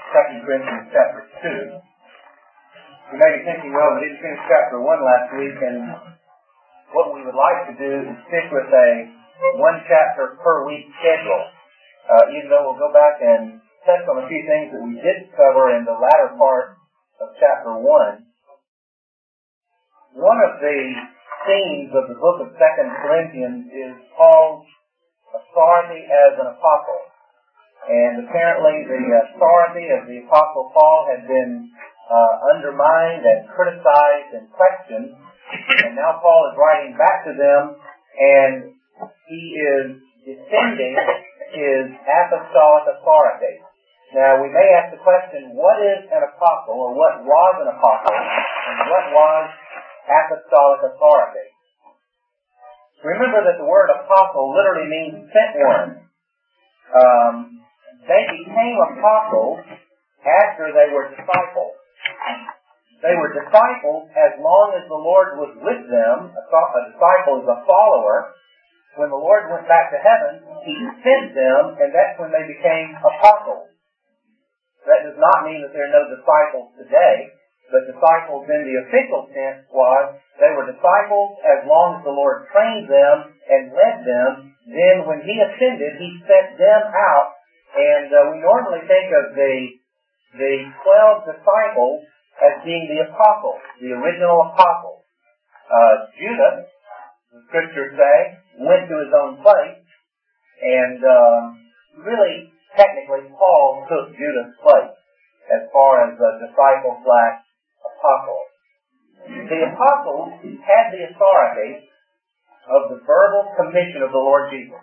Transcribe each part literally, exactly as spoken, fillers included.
Second Corinthians chapter two. You may be thinking, well, we didn't finish chapter one last week, and what we would like to do is stick with a one chapter per week schedule. Uh, even though we'll go back and touch on a few things that we did cover in the latter part of chapter one. One of the themes of the book of Second Corinthians is Paul's authority as an apostle. And apparently the authority of the Apostle Paul had been uh, undermined and criticized and questioned. And now Paul is writing back to them, and he is defending his apostolic authority. Now we may ask the question, what is an apostle, or what was an apostle, and what was apostolic authority? Remember that the word apostle literally means sent one. Um, they became apostles after they were disciples. They were disciples as long as the Lord was with them. A, a disciple is a follower. When the Lord went back to heaven, He sent them, and that's when they became apostles. That does not mean that there are no disciples today, but disciples in the official sense was they were disciples as long as the Lord trained them and led them. Then when He ascended, He sent them out, and uh, we normally think of the the twelve disciples as being the apostles, the original apostles. Uh, Judas, the scriptures say, went to his own place, and uh, really, technically, Paul took Judas' place as far as a disciple slash apostle. The apostles had the authority of the verbal commission of the Lord Jesus.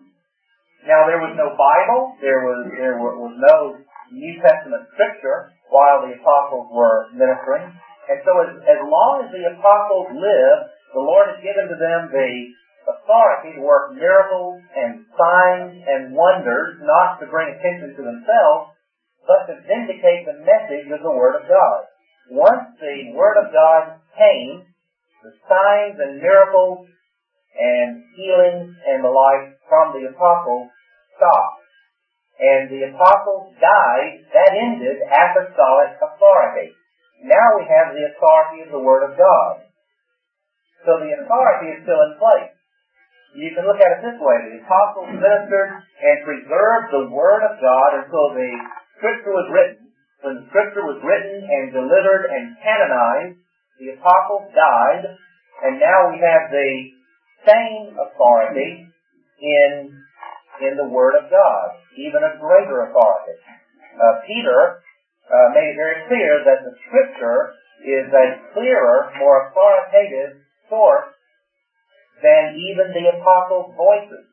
Now, there was no Bible, there was there was no New Testament scripture while the apostles were ministering, and so as, as long as the apostles lived, the Lord had given to them the authority to work miracles and signs and wonders, not to bring attention to themselves, but to vindicate the message of the Word of God. Once the Word of God came, the signs and miracles and healings and the like from the apostles stopped. And the apostles died, that ended apostolic authority. Now we have the authority of the Word of God. So the authority is still in place. You can look at it this way. The apostles ministered and preserved the Word of God until the Scripture was written. When the Scripture was written and delivered and canonized, the apostles died, and now we have the same authority in, in the Word of God, even a greater authority. Uh, Peter uh, made it very clear that the Scripture is a clearer, more authoritative source than even the apostles' voices.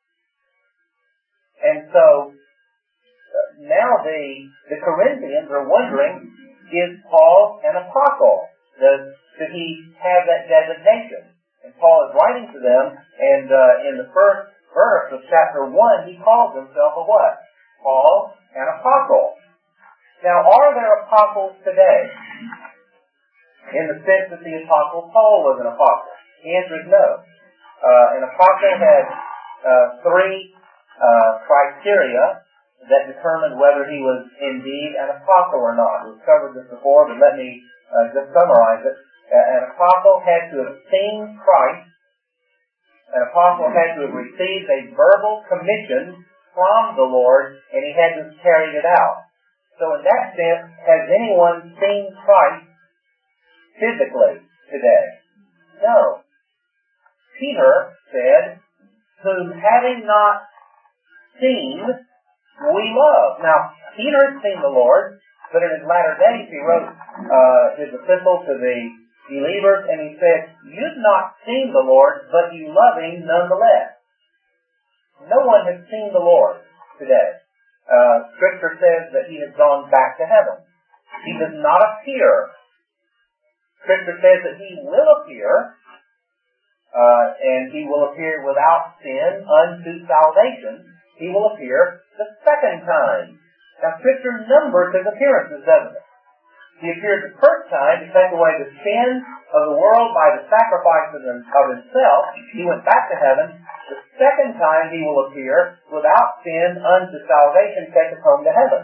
And so, uh, now the, the Corinthians are wondering, is Paul an apostle? Does, does he have that designation? And Paul is writing to them, and uh, in the first verse of chapter one, he calls himself a what? Paul, an apostle. Now, are there apostles today? In the sense that the apostle Paul was an apostle? The answer is no. Uh, an apostle had uh, three uh, criteria that determined whether he was indeed an apostle or not. We've covered this before, but let me uh, just summarize it. Uh, an apostle had to have seen Christ. An apostle had to have received a verbal commission from the Lord, and he had to have carried it out. So in that sense, has anyone seen Christ physically today? No. Peter said, whom having not seen, we love. Now, Peter had seen the Lord, but in his latter days he wrote uh, his epistle to the believers, and he said, you've not seen the Lord, but you love Him nonetheless. No one has seen the Lord today. Uh, Scripture says that He has gone back to heaven. He does not appear. Scripture says that He will appear, Uh, and He will appear without sin unto salvation. He will appear the second time. Now, Scripture numbers His appearances, doesn't it? He appeared the first time to take away the sin of the world by the sacrifice of Himself. He went back to heaven. The second time He will appear without sin unto salvation, take us home to heaven.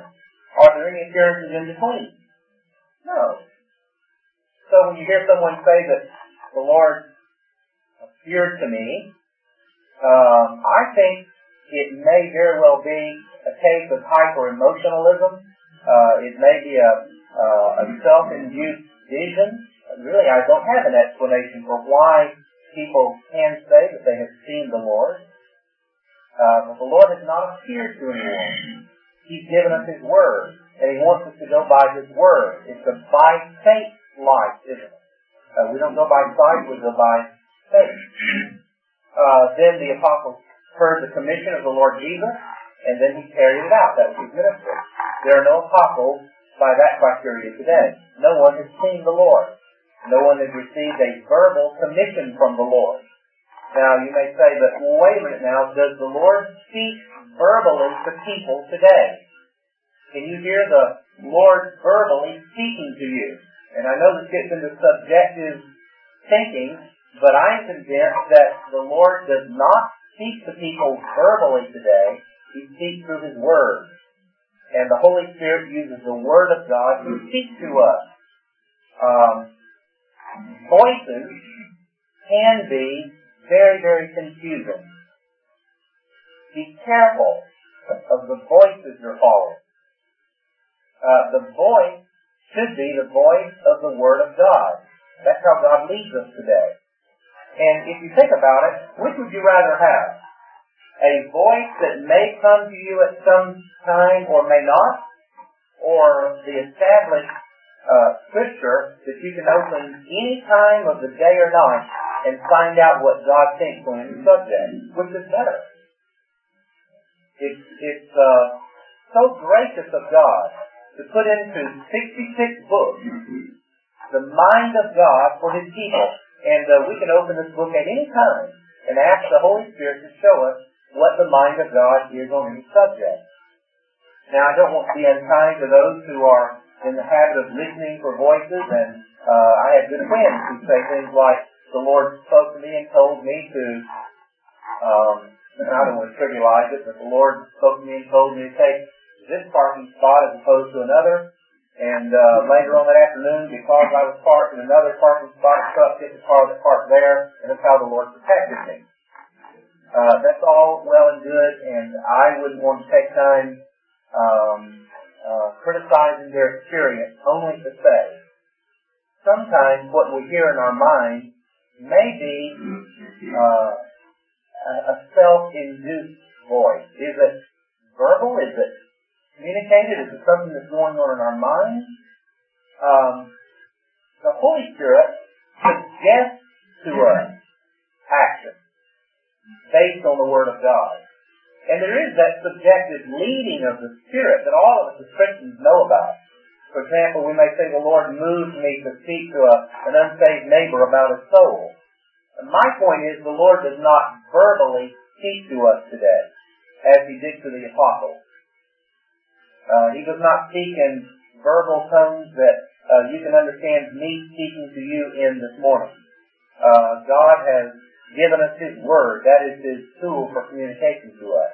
Are there any appearances in between? No. So when you hear someone say that the Lord appeared to me, um, I think it may very well be a case of hyper-emotionalism. Uh, it may be a, uh, a self-induced vision. Really, I don't have an explanation for why people can say that they have seen the Lord. Uh, but the Lord has not appeared to anyone. He's given us His Word, and He wants us to go by His Word. It's a by faith life, isn't it? Uh, we don't go by sight, we go by faith. Uh, then the apostles heard the commission of the Lord Jesus, and then He carried it out. That was His ministry. There are no apostles by that criteria today. No one has seen the Lord. No one has received a verbal commission from the Lord. Now, you may say, but well, wait a minute now, does the Lord speak verbally to people today? Can you hear the Lord verbally speaking to you? And I know this gets into subjective thinking, but I'm convinced that the Lord does not speak to people verbally today. He speaks through His Word. And the Holy Spirit uses the Word of God to speak to us. Um, voices can be very, very confusing. Be careful of the voices you're following. Uh, the voice should be the voice of the Word of God. That's how God leads us today. And if you think about it, which would you rather have? A voice that may come to you at some time or may not? Or the established uh, Scripture that you can open any time of the day or night and find out what God thinks on any subject? Which is better? It's, it's uh, so gracious of God to put into sixty-six books the mind of God for His people. And uh, we can open this book at any time and ask the Holy Spirit to show us what the mind of God is on any subject. Now, I don't want to be unkind to those who are in the habit of listening for voices, and uh, I have good friends who say things like, the Lord spoke to me and told me to, um, and I don't want to trivialize it, but the Lord spoke to me and told me to take this parking spot as opposed to another. And uh, later on that afternoon, because I was parked in another parking spot, a truck hit the car that parked there, and that's how the Lord protected me. Uh, that's all well and good, and I wouldn't want to take time um, uh, criticizing their experience, only to say, sometimes what we hear in our mind may be uh, a self-induced voice. Is it verbal? Is it communicated? Is it something that's going on in our mind? Um, the Holy Spirit suggests to us action based on the Word of God. And there is that subjective leading of the Spirit that all of us as Christians know about. For example, we may say, the Lord moved me to speak to a, an unsaved neighbor about his soul. And my point is, the Lord does not verbally speak to us today, as He did to the apostles. Uh, he does not speak in verbal tones that uh, you can understand me speaking to you in this morning. Uh, God has given us His Word. That is His tool for communication to us.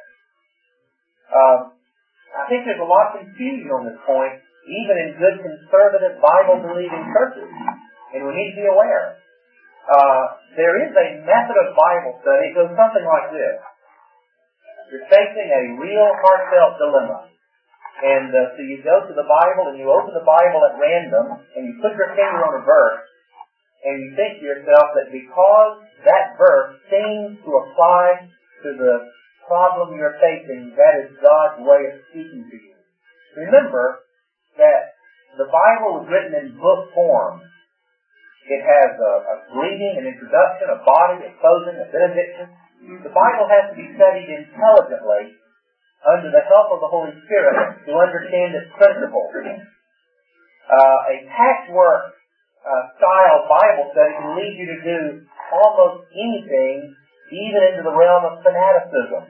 Uh, I think there's a lot of confusion on this point, even in good conservative Bible-believing churches. And we need to be aware. Uh, there is a method of Bible study. It goes something like this. You're facing a real heartfelt dilemma. And uh, so you go to the Bible and you open the Bible at random and you put your finger on a verse and you think to yourself that because that verse seems to apply to the problem you're facing, that is God's way of speaking to you. Remember that the Bible was written in book form. It has a, a greeting, an introduction, a body, a closing, a benediction. The Bible has to be studied intelligently under the help of the Holy Spirit to understand its principles. Uh, a patchwork uh, style Bible study can lead you to do almost anything, even into the realm of fanaticism.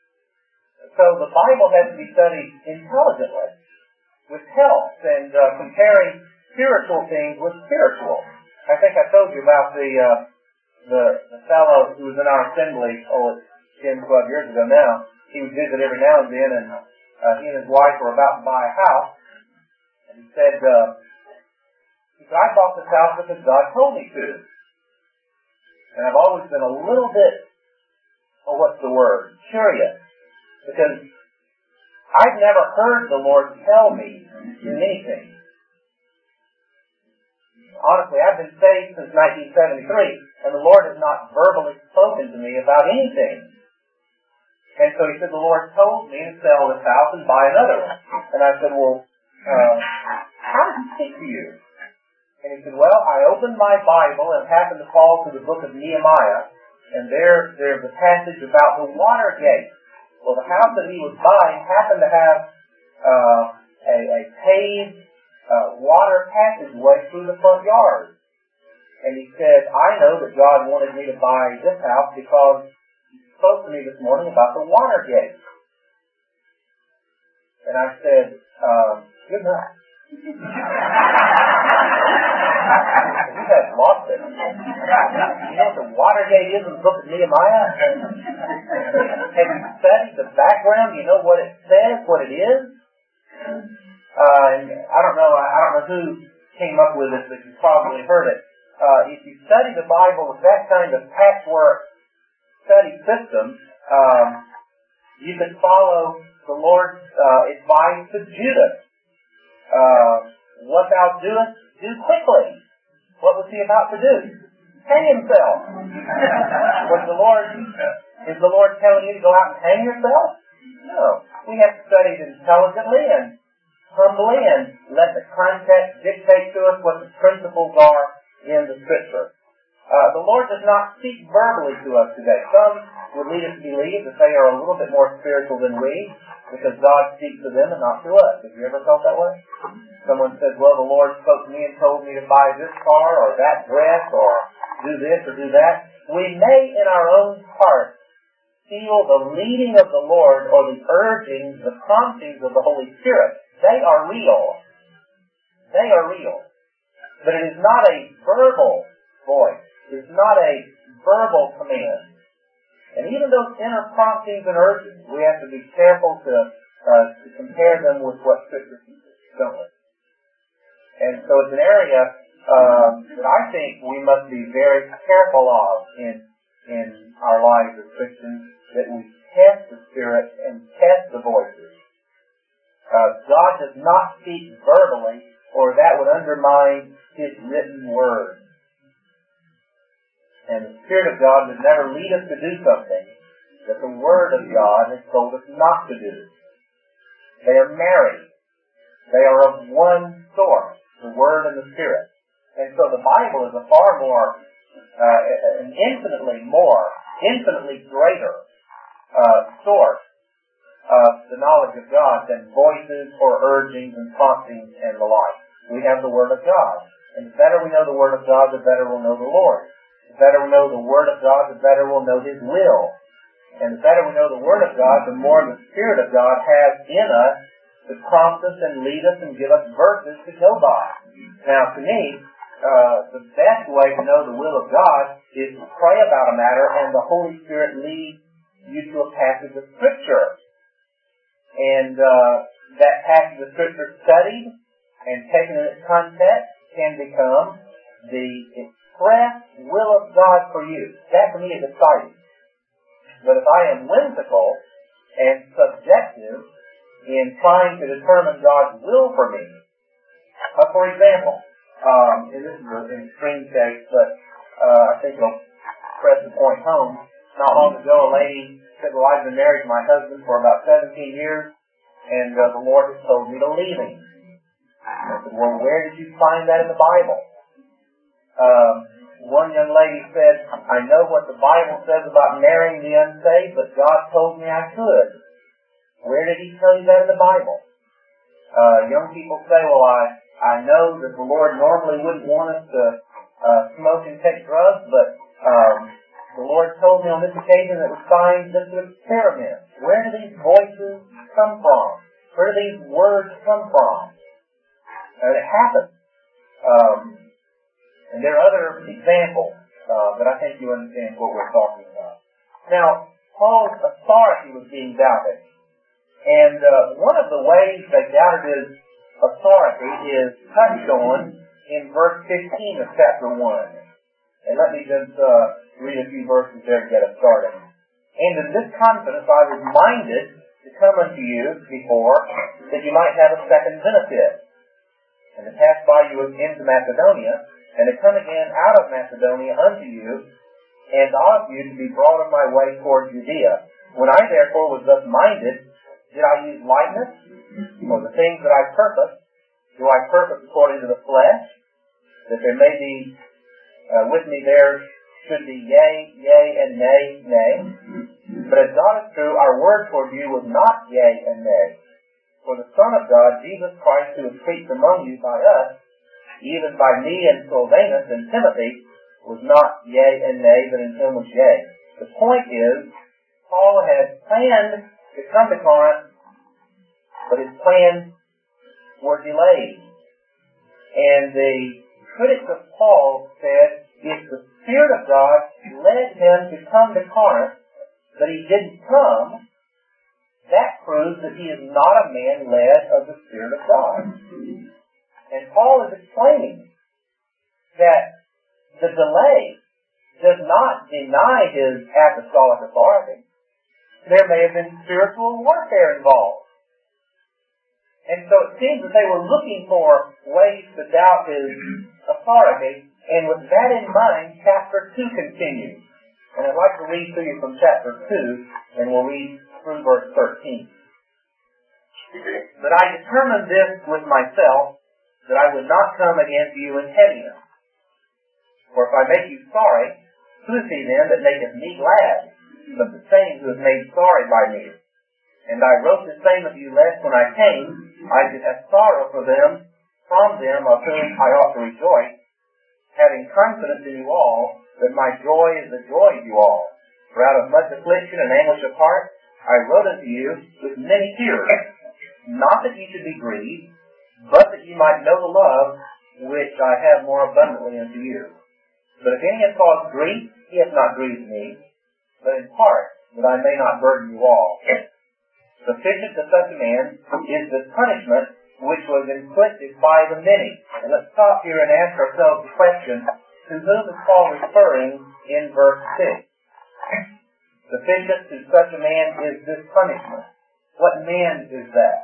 So the Bible has to be studied intelligently, with help, and uh, comparing spiritual things with spiritual. I think I told you about the uh, the, the fellow who was in our assembly, oh, it's ten, twelve years ago now. He would visit every now and then, and uh, he and his wife were about to buy a house, and he said, uh, he said, I bought this house because God told me to. And I've always been a little bit, oh, what's the word, curious, because I've never heard the Lord tell me to do anything. Honestly, I've been saved since nineteen seventy-three, and the Lord has not verbally spoken to me about anything. And so he said, the Lord told me to sell this house and buy another one. And I said, well, uh, how did he speak to you? And he said, well, I opened my Bible and happened to fall to the book of Nehemiah, and there there's a passage about the water gate. Well, the house that he was buying happened to have uh, a, a paved uh, water passageway through the front yard. And he said, I know that God wanted me to buy this house because he spoke to me this morning about the water gate. And I said, uh, good night. You have lost it. You know what the water gate is in the book of Nehemiah? Have you studied the background? Do you know what it says, what it is? Uh, and I don't know, I don't know who came up with it, but you probably heard it. Uh, if you study the Bible with that kind of patchwork study system, um, you can follow the Lord's uh, advice to Judas. Uh, what thou doest, do quickly. What was he about to do? Hang himself. Was the Lord, is the Lord telling you to go out and hang yourself? No. We have to study it intelligently and humbly and let the context dictate to us what the principles are in the Scripture. Uh, the Lord does not speak verbally to us today. Some would lead us to believe that they are a little bit more spiritual than we because God speaks to them and not to us. Have you ever felt that way? Someone says, well, the Lord spoke to me and told me to buy this car or that dress or do this or do that. We may in our own heart feel the leading of the Lord or the urgings, the promptings of the Holy Spirit. They are real. They are real. But it is not a verbal voice. It's not a verbal command. And even those inner promptings and urgings, we have to be careful to, uh, to compare them with what Scripture teaches, don't we? And so it's an area uh, that I think we must be very careful of in in our lives as Christians, that we test the Spirit and test the voices. Uh, God does not speak verbally, or that would undermine His written word. And the Spirit of God would never lead us to do something that the Word of God has told us not to do. They are married. They are of one source, the Word and the Spirit. And so the Bible is a far more, uh, an infinitely more, infinitely greater uh, source of the knowledge of God than voices or urgings and promptings and the like. We have the Word of God. And the better we know the Word of God, the better we'll know the Lord. The better we know the Word of God, the better we'll know His will. And the better we know the Word of God, the more the Spirit of God has in us to prompt us and lead us and give us verses to go by. Now, to me, uh, the best way to know the will of God is to pray about a matter and the Holy Spirit leads you to a passage of Scripture. And uh, that passage of Scripture studied and taken in its context can become the express will of God for you. That to me is exciting. But if I am whimsical and subjective in trying to determine God's will for me, uh, for example, um, and this is an extreme case, but uh, I think it'll press the point home. Not long ago, a lady said, well, I've been married to my husband for about seventeen years, and uh, the Lord has told me to leave him. I said, well, where did you find that in the Bible? Um, one young lady said, I know what the Bible says about marrying the unsaved, but God told me I could. Where did He tell you that in the Bible? Uh, young people say, well, I, I know that the Lord normally wouldn't want us to uh, smoke and take drugs, but um, the Lord told me on this occasion that it was fine just to experiment. Where do these voices come from? Where do these words come from? And it happens. Um, and there are other examples, uh, but I think you understand what we're talking about. Now, Paul's authority was being doubted. And uh, one of the ways they doubted his authority is touched on in verse fifteen of chapter one. And let me just uh, read a few verses there to get us started. And in this confidence I was minded to come unto you before, that you might have a second benefit, and to pass by you into Macedonia, and to come again out of Macedonia unto you, and of you to be brought on my way toward Judea. When I therefore was thus minded, did I use lightness, or the things that I purpose? Do I purpose according to the flesh, that there may be uh, with me there should be yea, yea, and nay, nay? But as God is true, our word toward you was not yea and nay. For the Son of God, Jesus Christ, who was preached among you by us, even by me and Silvanus and Timothy, was not yea and nay, but in him was yea. The point is, Paul had planned to come to Corinth, but his plans were delayed. And the critics of Paul said, if the Spirit of God led him to come to Corinth, but he didn't come, that proves that he is not a man led of the Spirit of God. And Paul is explaining that the delay does not deny his apostolic authority. There may have been spiritual warfare involved. And so it seems that they were looking for ways to doubt his authority, and with that in mind, chapter two continues. And I'd like to read to you from chapter two, and we'll read through verse thirteen. But I determined this with myself, that I would not come against you in heaviness. For if I make you sorry, who is he then that maketh me glad, but the same who is made sorry by me? And I wrote the same of you lest when I came, I should have sorrow for them, from them of whom I ought to rejoice, having confidence in you all, that my joy is the joy of you all. For out of much affliction and anguish of heart, I wrote unto you with many tears, not that ye should be grieved, but that ye might know the love which I have more abundantly unto you. But if any hath caused grief, he hath not grieved me, but in part, that I may not burden you all. Sufficient to such a man is the punishment which was inflicted by the many. And let's stop here and ask ourselves the question, to whom is Paul referring in verse six? Sufficient to such a man is this punishment. What man is that?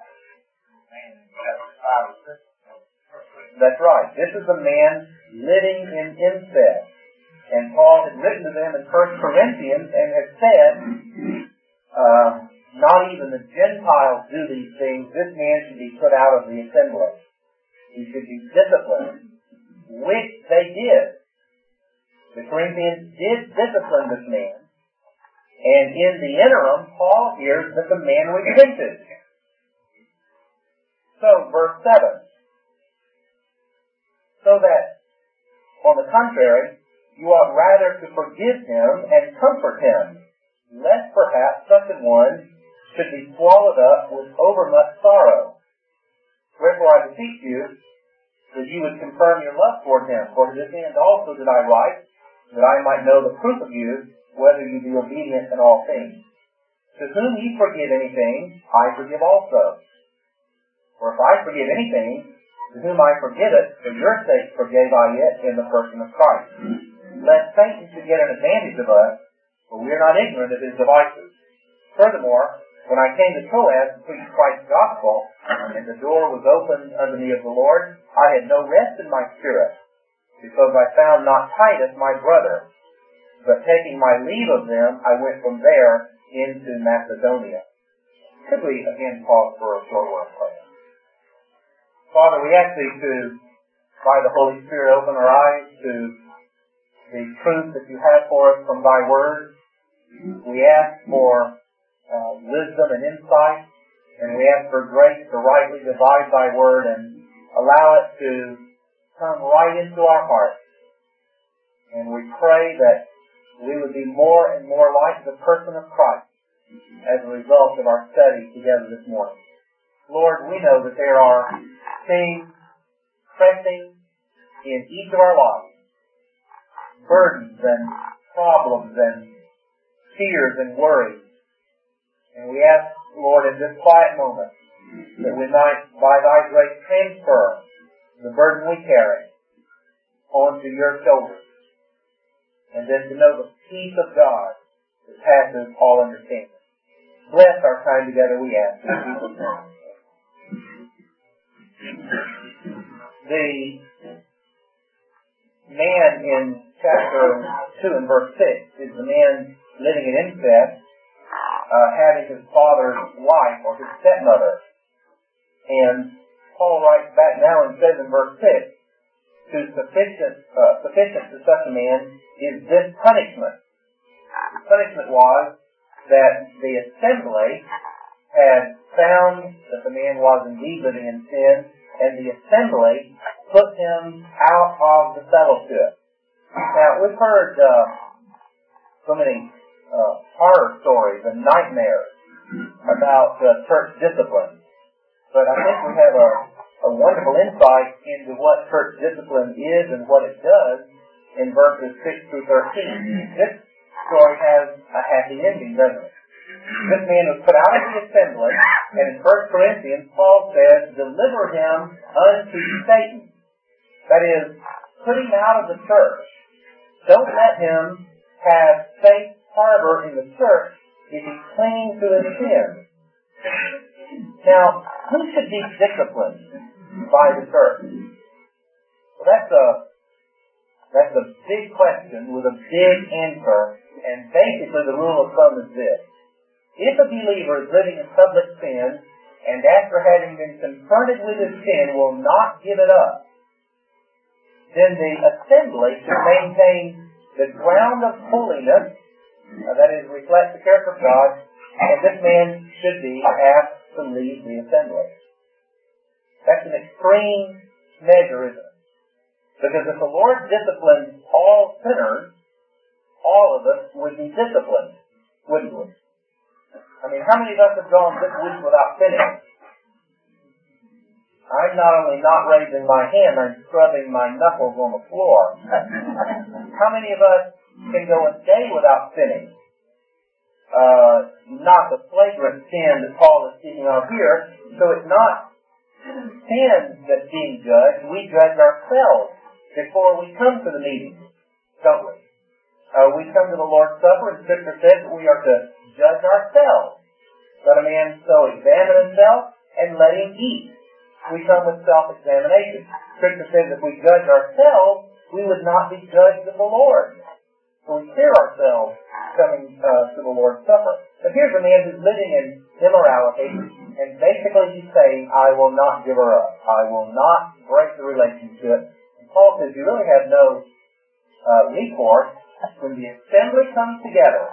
That's right. This is a man living in incest. And Paul had written to them in First Corinthians and had said, uh, not even the Gentiles do these things. This man should be put out of the assembly. He should be disciplined, which they did. The Corinthians did discipline this man. And in the interim, Paul hears that the man repented. So, verse seven. So that, on the contrary, you ought rather to forgive him and comfort him, lest perhaps such a one should be swallowed up with overmuch sorrow. Wherefore I beseech you that you would confirm your love toward him. For to this end also did I write, that I might know the proof of you, whether you be obedient in all things. To whom ye forgive anything, I forgive also. For if I forgive anything, to whom I forgive it, for your sake forgave I it in the person of Christ. Lest Satan should get an advantage of us, for we are not ignorant of his devices. Furthermore, when I came to Troas to preach Christ's gospel, and the door was opened unto me of the Lord, I had no rest in my spirit, because I found not Titus my brother. But taking my leave of them, I went from there into Macedonia. Could we again pause for a short word of prayer? Father, we ask Thee to, by the Holy Spirit, open our eyes to the truth that You have for us from Thy Word. We ask for uh, wisdom and insight, and we ask for grace to rightly divide Thy Word and allow it to come right into our hearts. And we pray that we would be more and more like the person of Christ as a result of our study together this morning. Lord, we know that there are things pressing in each of our lives, burdens and problems and fears and worries. And we ask Lord, in this quiet moment, that we might, by Thy grace, transfer the burden we carry onto Your shoulders, and then to know the peace of God that passes all understanding. Bless our time together, we ask. In Jesus' name. The man in chapter two and verse six is the man living in incest, uh, having his father's wife or his stepmother. And Paul writes back now and says in verse six, to sufficient, uh, sufficient to such a man is this punishment. The punishment was that the assembly had found that the man was indeed living in sin, and the assembly put him out of the fellowship. Now, we've heard uh, so many uh, horror stories and nightmares about uh, church discipline, but I think we have a, a wonderful insight into what church discipline is and what it does in verses six through thirteen. This story has a happy ending, doesn't it? This man was put out of the assembly, and in First Corinthians, Paul says, deliver him unto Satan. That is, put him out of the church. Don't let him have safe harbor in the church if he clings to his sin. Now, who should be disciplined by the church? Well, that's a, that's a big question with a big answer, and basically the rule of thumb is this. If a believer is living in public sin, and after having been confronted with his sin will not give it up, then the assembly should maintain the ground of holiness, uh, that is, reflect the character of God, and this man should be asked to leave the assembly. That's an extreme measure, isn't it? Because if the Lord disciplined all sinners, all of us would be disciplined, wouldn't we? I mean, how many of us have gone this week without sinning? I'm not only not raising my hand, I'm scrubbing my knuckles on the floor. How many of us can go a day without sinning? Uh, not the flagrant sin that Paul is speaking of here. So it's not sin that's being judged. We judge ourselves before we come to the meeting, don't we? Uh, we come to the Lord's Supper, and Scripture says that we are to judge ourselves. Let a man so examine himself, and let him eat. We come with self-examination. Scripture says if we judge ourselves, we would not be judged of the Lord. So we fear ourselves coming uh, to the Lord's Supper. But here's a man who's living in immorality, and basically he's saying, I will not give her up. I will not break the relationship. And Paul says you really have no uh, recourse. When the assembly comes together,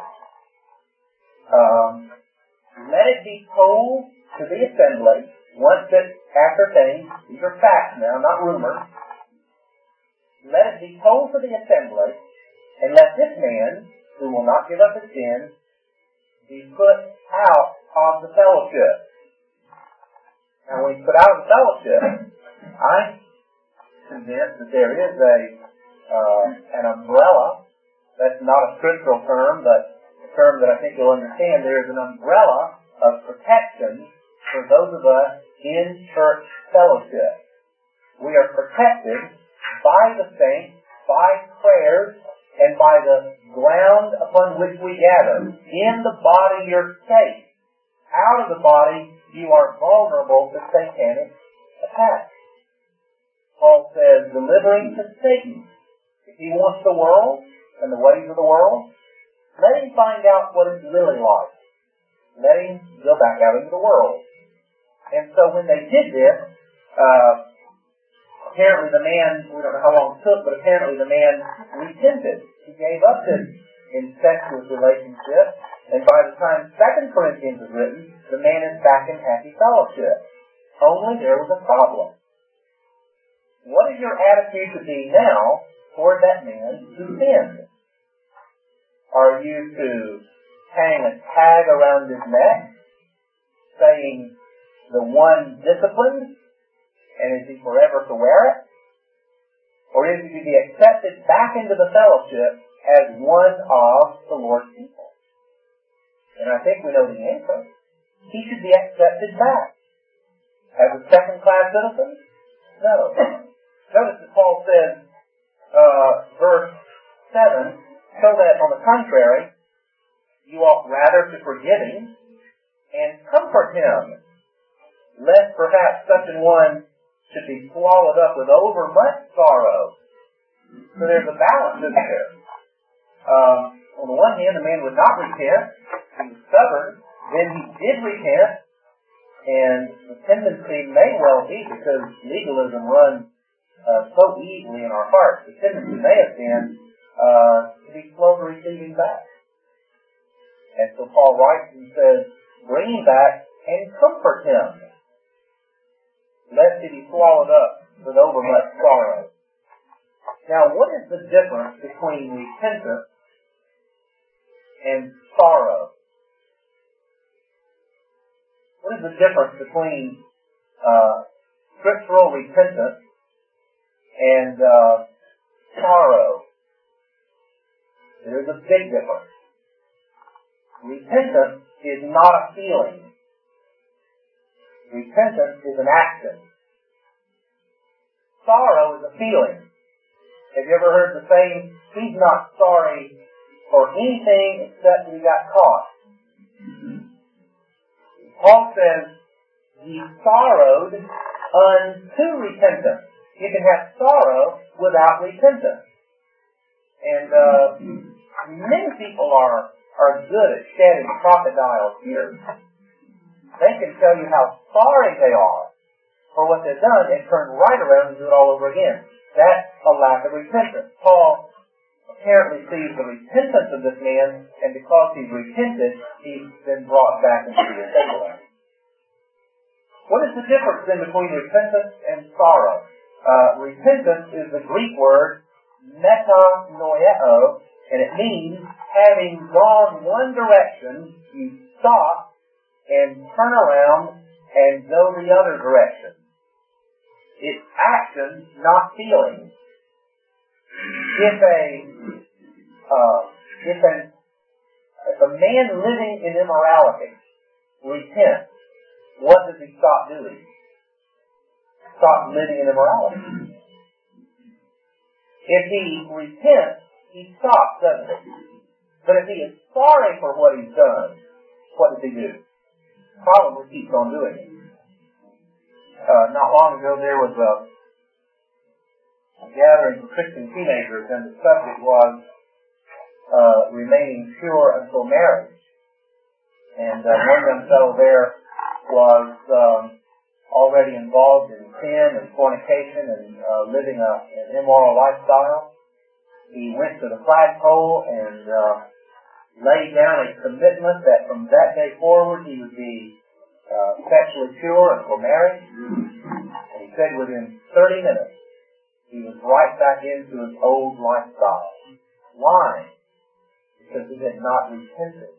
um, let it be told to the assembly, once it's ascertained, these are facts now, not rumors, let it be told to the assembly, and let this man, who will not give up his sin, be put out of the fellowship. Now, when he's put out of the fellowship, I'm convinced that there is a uh, an umbrella. That's not a scriptural term, but a term that I think you'll understand. There is an umbrella of protection for those of us in church fellowship. We are protected by the saints, by prayers, and by the ground upon which we gather. In the body you're safe. Out of the body you are vulnerable to satanic attack. Paul says, delivering to Satan. If he wants the world and the ways of the world, let him find out what it's really like. Let him go back out into the world. And so when they did this, uh, apparently the man, we don't know how long it took, but apparently the man repented. He gave up his incestuous relationship, and by the time Second Corinthians is written, the man is back in happy fellowship. Only there was a problem. What is your attitude to be now toward that man who sinned? Are you to hang a tag around his neck, saying, the one disciplined, and is he forever to wear it? Or is he to be accepted back into the fellowship as one of the Lord's people? And I think we know the answer. he should be accepted back. As a second-class citizen? No. Notice that Paul says, uh, verse seven, so that, on the contrary, you ought rather to forgive him and comfort him, lest perhaps such an one should be swallowed up with overmuch sorrow. So there's a balance, isn't there? Um, on the one hand, the man would not repent. He was stubborn. Then he did repent. And the tendency may well be, because legalism runs uh, so easily in our hearts, the tendency may have been uh, to be slow to receiving back. And so Paul writes and says, bring him back and comfort him, lest he be swallowed up with overmuch sorrow. Now, what is the difference between repentance and sorrow? What is the difference between uh, scriptural repentance and uh, sorrow? There is a big difference. Repentance is not a feeling. Repentance is an action. Sorrow is a feeling. Have you ever heard the saying, he's not sorry for anything except that he got caught? Paul says, he sorrowed unto repentance. You can have sorrow without repentance. And uh, many people are, are good at shedding crocodile tears. They can tell you how sorry they are for what they've done and turn right around and do it all over again. That's a lack of repentance. Paul apparently sees the repentance of this man, and because he's repented, he's been brought back into the assembly. What is the difference then between repentance and sorrow? Uh, repentance is the Greek word metanoeo, and it means having gone one direction, you stop and turn around and go the other direction. It's action, not feeling. If a uh, if an if a man living in immorality repents, what does he stop doing? Stop living in immorality. If he repents, he stops, doesn't he? But if he is sorry for what he's done, what does he do? Probably keeps on doing it. Uh, not long ago there was a gathering of Christian teenagers, and the subject was uh, remaining pure until marriage. And uh, one of them fellow there was um, already involved in sin and fornication and uh, living a, an immoral lifestyle. He went to the flagpole and uh, laid down a commitment that from that day forward he would be uh, sexually pure until marriage. And he said within thirty minutes he was right back into his old lifestyle. Why? Because he had not repented.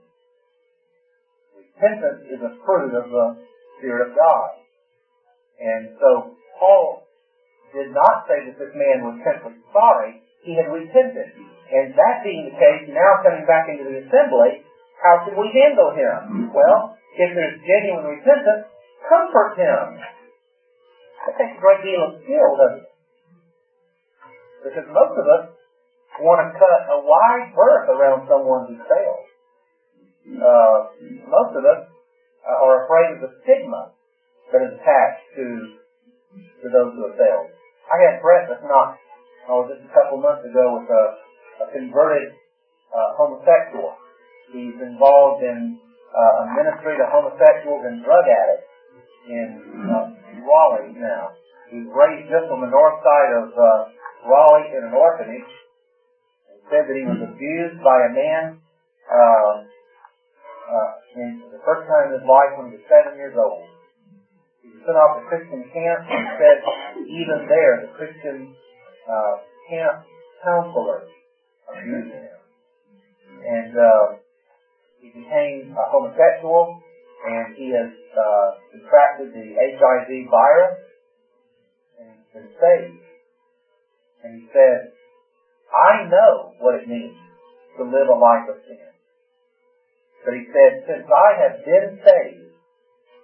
Repentance is a fruit of the Spirit of God. And so Paul did not say that this man was simply sorry. He had repented. And that being the case, now coming back into the assembly, how should we handle him? Well, if there's genuine repentance, comfort him. That takes a great deal of skill, doesn't it? Because most of us want to cut a wide berth around someone who failed. Uh, most of us uh, are afraid of the stigma that is attached to to those who have failed. I had breakfast not oh, just a couple months ago with a, a converted uh, homosexual. He's involved in uh, a ministry to homosexuals and drug addicts in uh, Raleigh now. He was raised just on the north side of uh, Raleigh in an orphanage. He said that he was abused by a man uh, uh, in the first time in his life when he was seven years old. He was sent off to Christian camp and said even there the Christian uh, camp counselors abused him. And uh, he became a homosexual, and he has uh, contracted the H I V virus and he's been saved. And he said, I know what it means to live a life of sin. But he said, since I have been saved,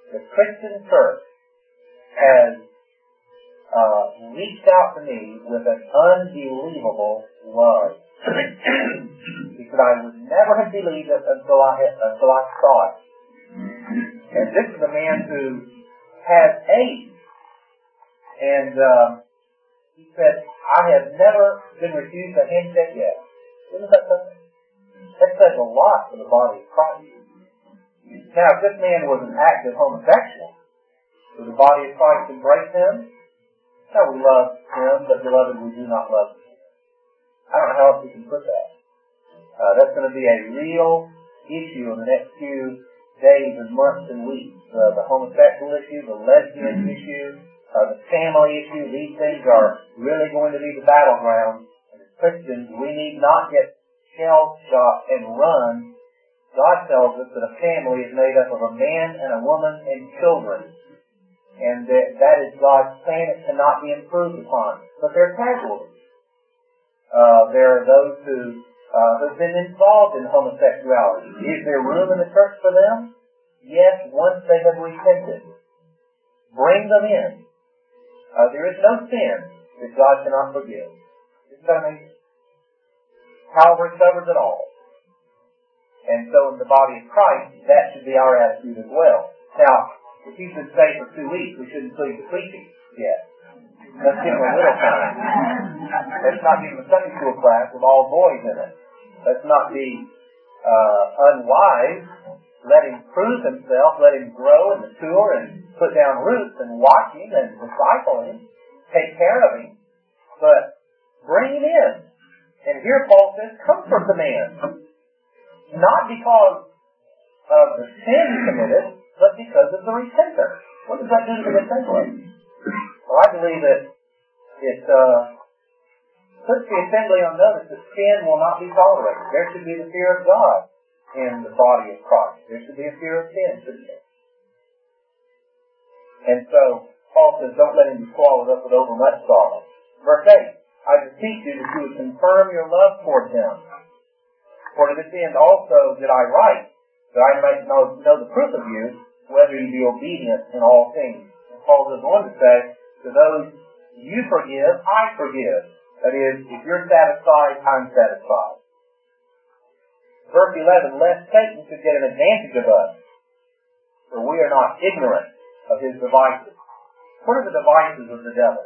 the Christian church has uh, reached out to me with an unbelievable love. He said, I would never have believed it until I had, until I saw it. And this is a man who has AIDS. And uh, he said, I have never been refused a handshake yet. Isn't that something? That says a lot for the body of Christ. Now, if this man was an active homosexual, would the body of Christ embrace him? No, we love him, but beloved, we do not love him. I don't know how else we can put that. Uh, that's going to be a real issue in the next few days and months and weeks. Uh, the homosexual issue, the lesbian issue, uh, the family issue, these things are really going to be the battleground. And as Christians, we need not get shell-shocked and run. God tells us that a family is made up of a man and a woman and children. And that, that is God's plan. It cannot be improved upon. But there are casualties. Uh, there are those who uh, have been involved in homosexuality. Is there room in the church for them? Yes, once they have repented. Bring them in. Uh, there is no sin that God cannot forgive. Isn't that amazing? Calvary covers it all. And so in the body of Christ, that should be our attitude as well. Now, if he's been saved for two weeks, we shouldn't leave the preaching yet. Let's give him a little time. Let's not give him a Sunday school class with all boys in it. Let's not be uh, unwise. Let him prove himself. Let him grow and mature and put down roots and watch him and disciple him. Take care of him. But bring him in. And here Paul says, comfort the man. Not because of the sin committed, but because of the repenter. What does that do to the repentant? Well, I believe that it uh, puts the assembly on notice that sin will not be tolerated. There should be the fear of God in the body of Christ. There should be a fear of sin, shouldn't there? And so, Paul says, don't let him be swallowed up with overmuch sorrow. Verse eight, I beseech you that you would confirm your love toward him. For to this end also did I write, that I might know, know the proof of you, whether you be obedient in all things. And Paul goes on to say, to those you forgive, I forgive. That is, if you're satisfied, I'm satisfied. Verse eleven, lest Satan should get an advantage of us, for we are not ignorant of his devices. What are the devices of the devil?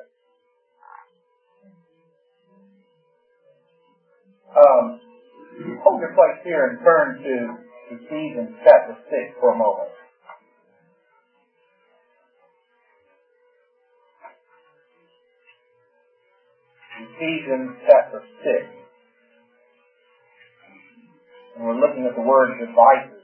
Um, hold your place here and turn to Ephesians chapter six for a moment. Ephesians chapter six. And we're looking at the word devices.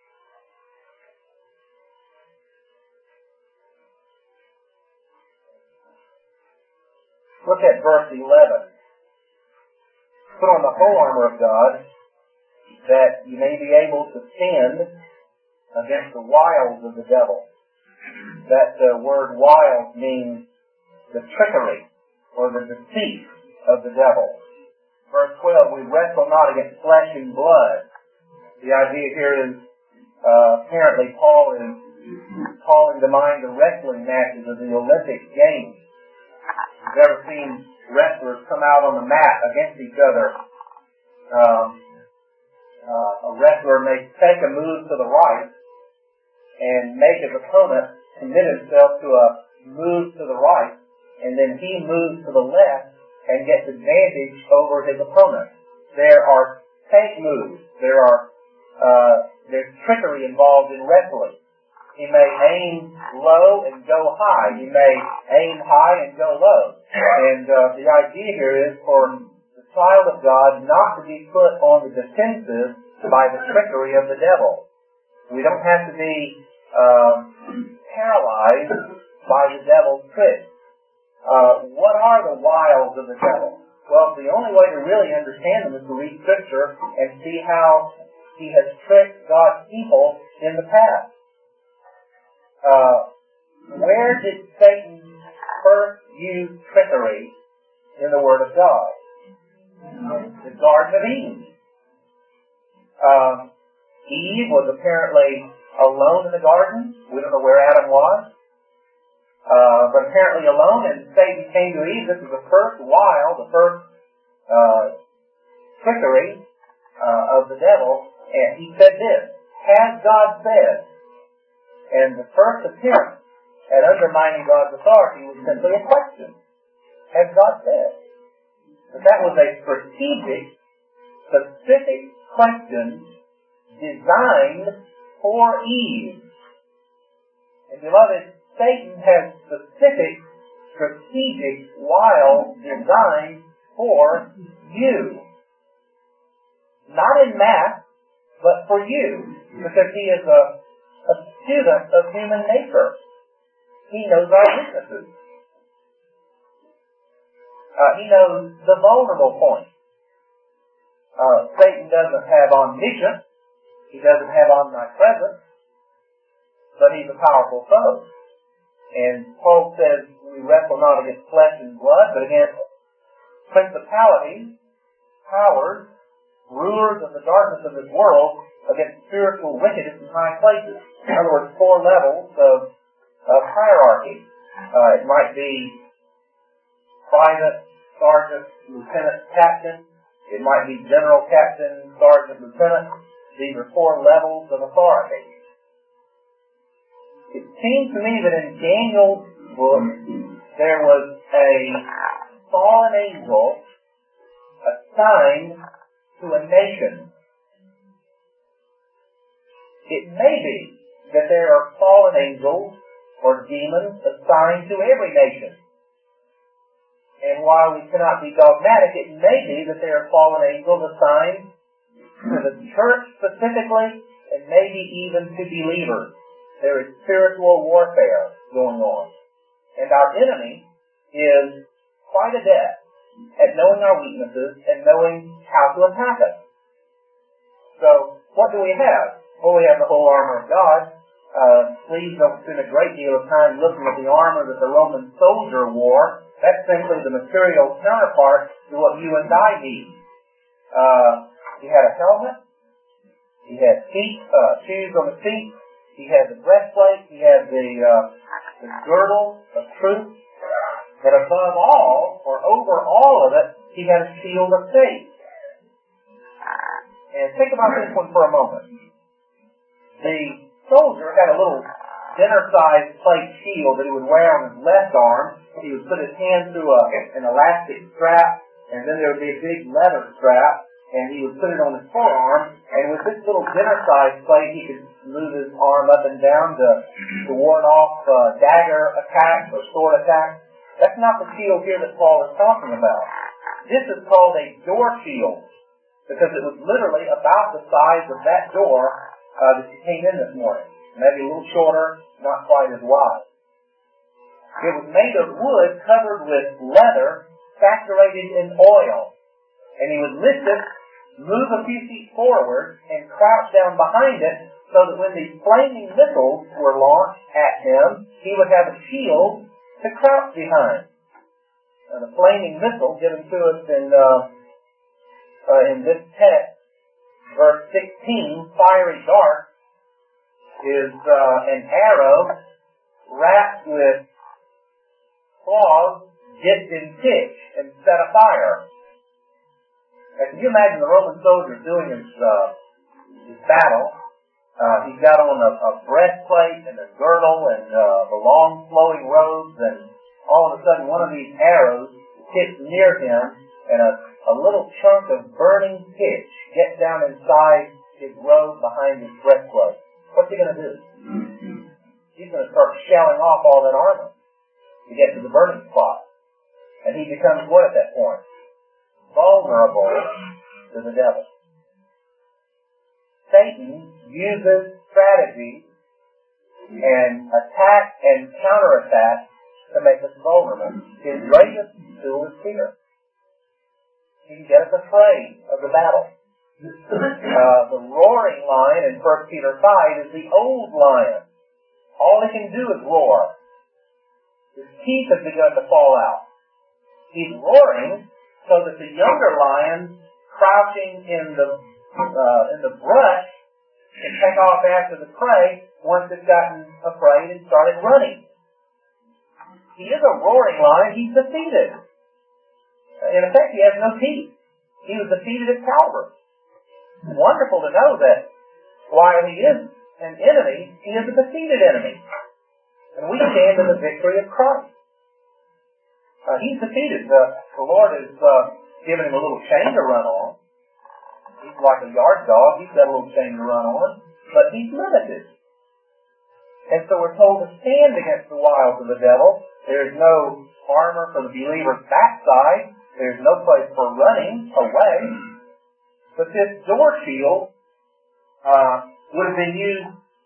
Look at verse eleven. Put on the whole armor of God, that you may be able to stand against the wiles of the devil. That uh, word wiles means the trickery or the deceit of the devil. Verse twelve, we wrestle not against flesh and blood. The idea here is, uh, apparently Paul is calling to mind the wrestling matches of the Olympic Games. You've ever seen wrestlers come out on the mat against each other? Um, uh, a wrestler may take a move to the right and make his opponent commit himself to a move to the right, and then he moves to the left and gets advantage over his opponent. There are tank moves. There are uh, there's trickery involved in wrestling. He may aim low and go high. He may aim high and go low. And uh, the idea here is for the child of God not to be put on the defensive by the trickery of the devil. We don't have to be uh, paralyzed by the devil's tricks. Uh, what are the wiles of the devil? Well, the only way to really understand them is to read Scripture and see how he has tricked God's people in the past. Uh, where did Satan first use trickery in the Word of God? The Garden of Eden. Um, Eve was apparently alone in the garden. We don't know where Adam was. Uh, but apparently alone, and Satan came to Eve. This was the first while, the first uh, trickery uh, of the devil, and he said this, has God said? And the first attempt at undermining God's authority was simply a question. Has God said? But that was a strategic, specific question designed for Eve. And beloved, Satan has specific, strategic, wild designs for you. Not in math, but for you. Because he is a, a student of human nature. He knows our weaknesses. Uh, he knows the vulnerable points. Uh, Satan doesn't have omniscience. He doesn't have omnipresence. But he's a powerful foe. And Paul says we wrestle not against flesh and blood, but against principalities, powers, rulers of the darkness of this world, against spiritual wickedness in high places. In other words, four levels of, of hierarchy. Uh, it might be private, sergeant, lieutenant, captain. It might be general, captain, sergeant, lieutenant. These are four levels of authority. It seems to me that in Daniel's book, there was a fallen angel assigned to a nation. It may be that there are fallen angels or demons assigned to every nation. And while we cannot be dogmatic, it may be that there are fallen angels assigned to the church specifically, and maybe even to believers. There is spiritual warfare going on. And our enemy is quite adept at knowing our weaknesses and knowing how to attack us. So, what do we have? Well, we have the whole armor of God. Uh, please don't spend a great deal of time looking at the armor that the Roman soldier wore. That's simply the material counterpart to what you and I need. Uh, he had a helmet. He had feet, uh, shoes on the feet. He had the breastplate. He had the, uh, the girdle of truth. But above all, or over all of it, he had a shield of faith. And think about this one for a moment. The soldier had a little dinner-sized plate shield that he would wear on his left arm. He would put his hand through a, an elastic strap, and then there would be a big leather strap, and he would put it on his forearm, and with this little dinner-sized plate, he could move his arm up and down to, to ward off uh, dagger attacks or sword attacks. That's not the shield here that Paul is talking about. This is called a door shield, because it was literally about the size of that door uh, that you came in this morning. Maybe a little shorter, not quite as wide. It was made of wood covered with leather saturated in oil. And he would lift it, move a few feet forward, and crouch down behind it so that when these flaming missiles were launched at him, he would have a shield to crouch behind. Uh, the flaming missile given to us in, uh, uh, in this text, verse sixteen, fiery dart, is uh, an arrow wrapped with claws dipped in pitch and set afire. Now, can you imagine the Roman soldier doing his, uh, his battle? Uh, he's got on a, a breastplate and a girdle and uh, the long flowing robes, and all of a sudden one of these arrows hits near him, and a, a little chunk of burning pitch gets down inside his robe behind his breastplate. What's he going to do? He's going to start shelling off all that armor to get to the burning spot. And he becomes what at that point? Vulnerable to the devil. Satan uses strategy and attack and counterattack to make us vulnerable. His greatest tool is fear. He can get us afraid of the battle. Uh, the roaring lion in First Peter five is the old lion. All he can do is roar. His teeth have begun to fall out. He's roaring so that the younger lions crouching in the uh, in the brush and take off after the prey once it's gotten afraid and started running. He is a roaring lion. He's defeated. In effect, he has no teeth. He was defeated at Calvary. It's wonderful to know that while he is an enemy, he is a defeated enemy. And we stand in the victory of Christ. Uh, he's defeated. The, the Lord has uh, given him a little chain to run on. He's like a yard dog. He's got a little chain to run on. But he's limited. And so we're told to stand against the wiles of the devil. There's no armor for the believer's backside. There's no place for running away. But this door shield uh, would have been used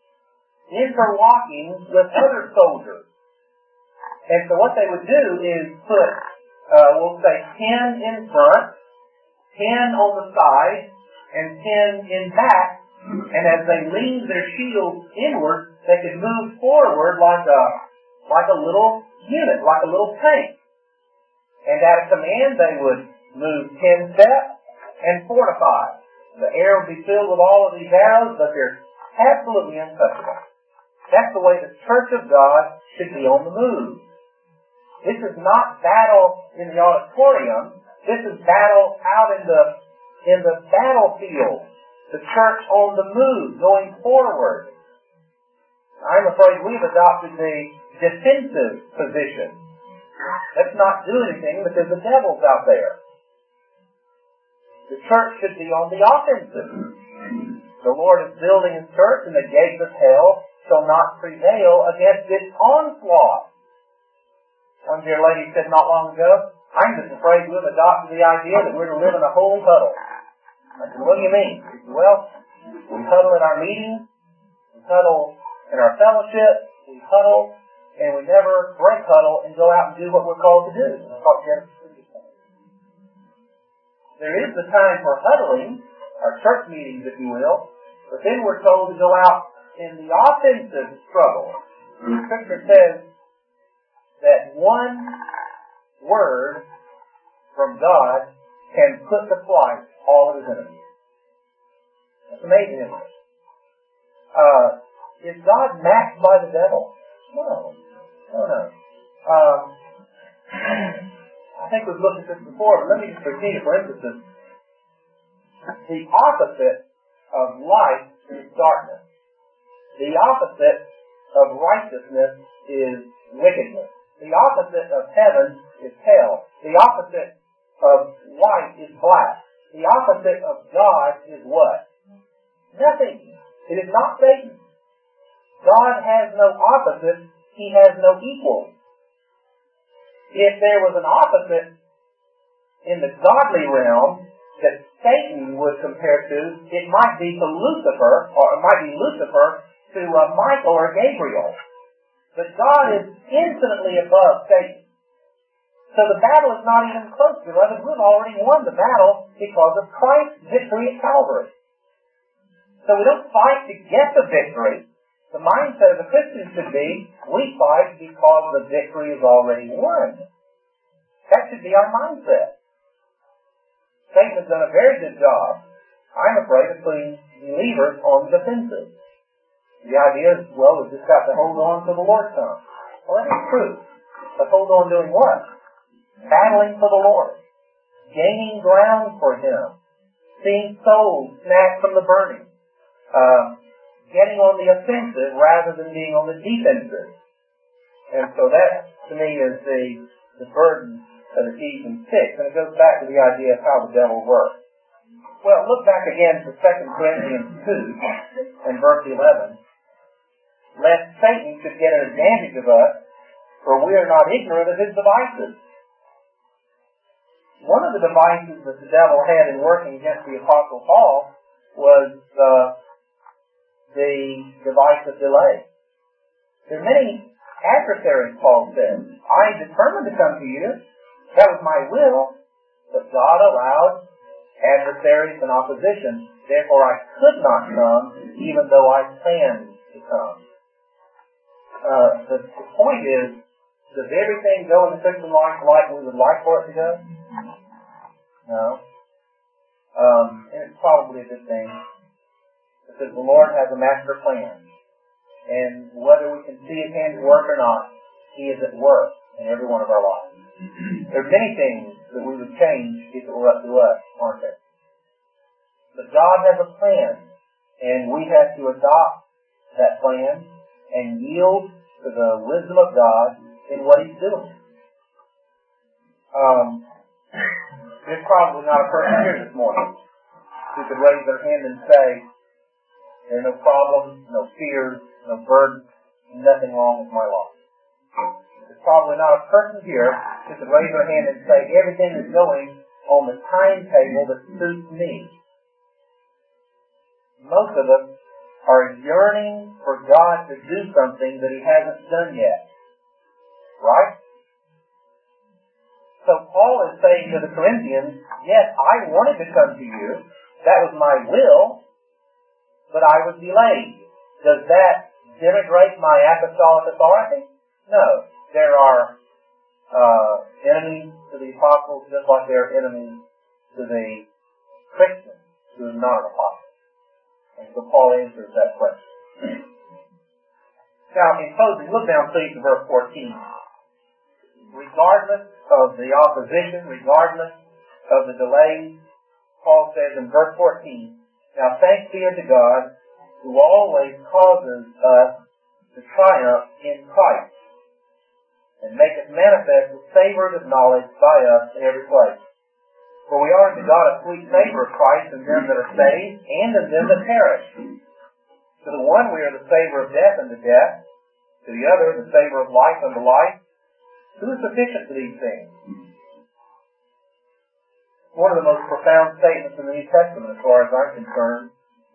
interlocking with other soldiers. And so what they would do is put, uh, we'll say, ten in front, ten on the side, and ten in back. And as they leaned their shields inward, they could move forward like a like a little unit, like a little tank. And at a command, they would move ten steps and fortify. The air would be filled with all of these arrows, but they're absolutely untouchable. That's the way the Church of God should be on the move. This is not battle in the auditorium. This is battle out in the in the battlefield. The church on the move, going forward. I'm afraid we've adopted the defensive position. Let's not do anything because the devil's out there. The church should be on the offensive. The Lord is building His church, and the gates of hell shall not prevail against its onslaught. One dear lady said not long ago, I'm just afraid we've adopted the idea that we're to live in a holy huddle. I said, what do you mean? She said, well, we huddle at our meetings, we huddle in our fellowship, we huddle, and we never break huddle and go out and do what we're called to do. And I thought, there is the time for huddling, our church meetings, if you will, but then we're told to go out in the offensive struggle. The Scripture says that one word from God can put to flight all of His enemies. That's amazing, isn't it? Uh, is God matched by the devil? No. No, no. Um, I think we've looked at this before, but let me just repeat it for emphasis. The opposite of light is darkness. The opposite of righteousness is wickedness. The opposite of heaven is hell. The opposite of white is black. The opposite of God is what? Nothing. It is not Satan. God has no opposite. He has no equal. If there was an opposite in the godly realm that Satan would compare to, it might be to Lucifer, or it might be Lucifer to uh, Michael or Gabriel. But God is infinitely above Satan. So the battle is not even close, beloved. We've already won the battle because of Christ's victory at Calvary. So we don't fight to get the victory. The mindset of a Christian should be, we fight because the victory is already won. That should be our mindset. Satan has done a very good job, I'm afraid, of putting believers on the defensive. The idea is, well, we've just got to hold on till the Lord comes. Well, that is true. But hold on doing what? Battling for the Lord. Gaining ground for Him. Seeing souls snatched from the burning. Uh, getting on the offensive rather than being on the defensive. And so that, to me, is the, the burden of Ephesians six. And it goes back to the idea of how the devil works. Well, look back again to Second Corinthians two and verse eleven. Lest Satan should get an advantage of us, for we are not ignorant of his devices. One of the devices that the devil had in working against the Apostle Paul was uh, the device of delay. There are many adversaries, Paul said. I determined to come to you. That was my will. But God allowed adversaries and opposition. Therefore, I could not come, even though I planned to come. Uh, the, the point is, does everything go in the Christian life like we would like for it to go? No. Um, and it's probably a good thing. Because the Lord has a master plan. And whether we can see His hands work or not, He is at work in every one of our lives. There are many things that we would change if it were up to us, aren't there? But God has a plan, and we have to adopt that plan and yield to the wisdom of God in what He's doing. Um, there's probably not a person here this morning who could raise their hand and say, there are no problems, no fears, no burdens, nothing wrong with my life. There's probably not a person here who could raise their hand and say, everything is going on the timetable that suits me. Most of us are yearning for God to do something that He hasn't done yet. Right? So Paul is saying to the Corinthians, yes, I wanted to come to you. That was my will, but I was delayed. Does that denigrate my apostolic authority? No. There are uh, enemies to the apostles just like there are enemies to the Christians who are not an apostle. And so Paul answers that question. Now, in closing, look down please to verse fourteen. Regardless of the opposition, regardless of the delays, Paul says in verse fourteen, now thanks be unto God, who always causes us to triumph in Christ, and maketh manifest the savour of knowledge by us in every place. For we are unto God a sweet savour of Christ in them that are saved, and in them that perish. To the one we are the savour of death unto death, to the other the savour of life unto life. Who is sufficient for these things? One of the most profound statements in the New Testament as far as I'm concerned.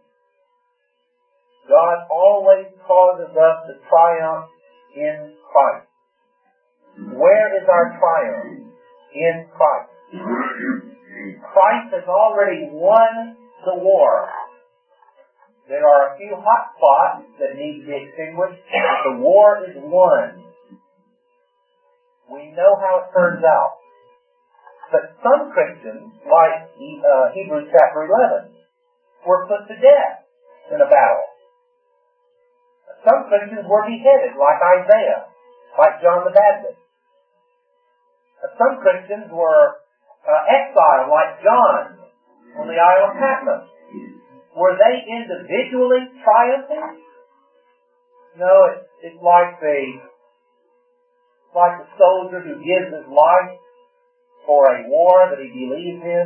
God always causes us to triumph in Christ. Where is our triumph? In Christ. Christ has already won the war. There are a few hot spots that need to be extinguished, but the war is won. We know how it turns out. But some Christians, like uh, Hebrews chapter eleven, were put to death in a battle. Some Christians were beheaded, like Isaiah, like John the Baptist. Some Christians were uh, exiled, like John, on the Isle of Patmos. Were they individually triumphing? No, it's, it's like the like the soldier who gives his life for a war that he believes in,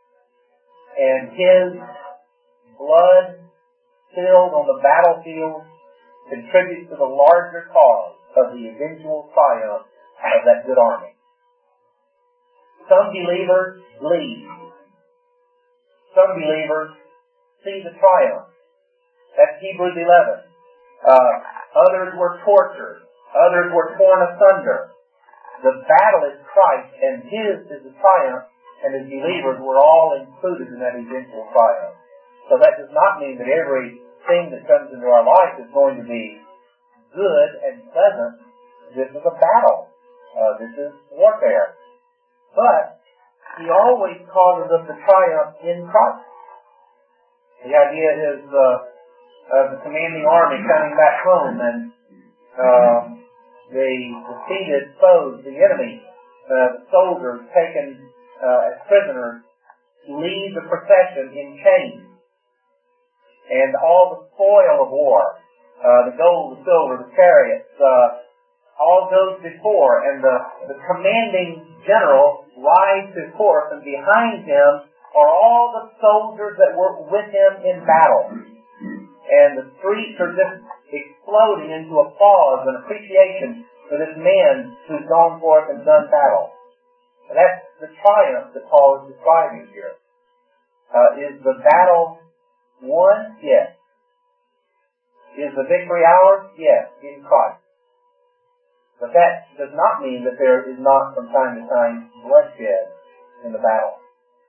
and his blood spilled on the battlefield contributes to the larger cause of the eventual triumph of that good army. Some believers leave. Some believers see the triumph. That's Hebrews eleven. Uh, others were tortured. Others were torn asunder. The battle is Christ, and His is the triumph, and His believers were all included in that eventual triumph. So that does not mean that everything that comes into our life is going to be good and pleasant. This is a battle. Uh, this is warfare. But He always causes us to triumph in Christ. The idea is uh, of the commanding army coming back home, and uh, the defeated foes, the enemy, uh, the soldiers taken uh, as prisoners, lead the procession in chains. And all the spoil of war, uh, the gold, the silver, the chariots, uh, all goes before, and the, the commanding general rides his horse, and behind him are all the soldiers that were with him in battle. And the streets are just exploding into applause and appreciation for this man who's gone forth and done battle. And that's the triumph that Paul is describing here. Uh, is the battle won? Yes. Is the victory ours? Yes, in Christ. But that does not mean that there is not from time to time bloodshed in the battle.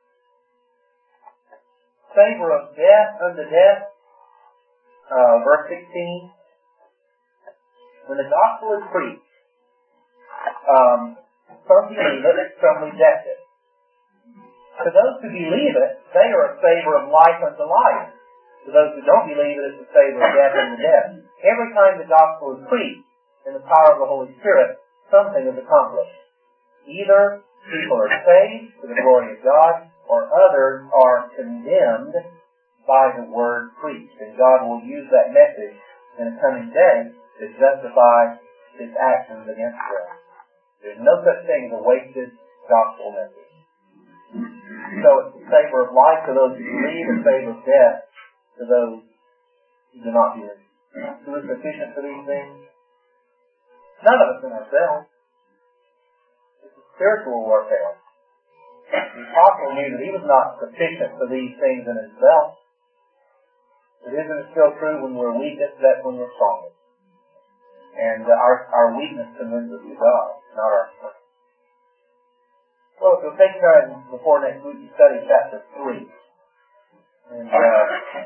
Savor of death unto death, uh, verse sixteen. When the gospel is preached, um, some believe it, some reject it. To those who believe it, they are a savor of life unto life. To To those who don't believe it, it's the savor of death and the death. Every time the gospel is preached in the power of the Holy Spirit, something is accomplished. Either people are saved to the glory of God, or others are condemned by the word preached. And God will use that message in a coming day to justify His actions against them. There's no such thing as a wasted gospel message. So it's the savor of life to those who believe, and savor of death to those who do not believe. Who is sufficient for these things? None of us in ourselves. It's a spiritual warfare. The apostle knew that he was not sufficient for these things in himself. But isn't it still true when we're weakest, that's when we're strongest? And uh, our, our weakness convinces us to God, not our strength. Well, if you'll take time before next week, you study chapter three. And uh,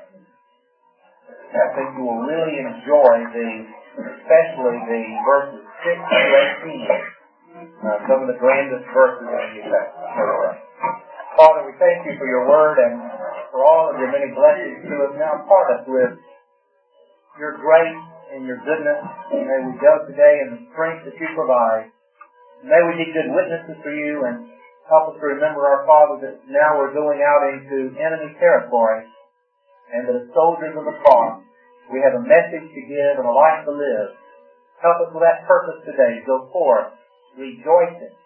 I think you will really enjoy the, especially the verses six to eighteen. Uh, some of the grandest verses in the New Testament. Father, we thank you for your word and for all of your many blessings to us. Now part us with your grace and your goodness. May we go today in the strength that you provide. May we be good witnesses for you, and help us to remember, our Father, that now we're going out into enemy territory, and that as soldiers of the cross, we have a message to give and a life to live. Help us with that purpose today. Go forth rejoicing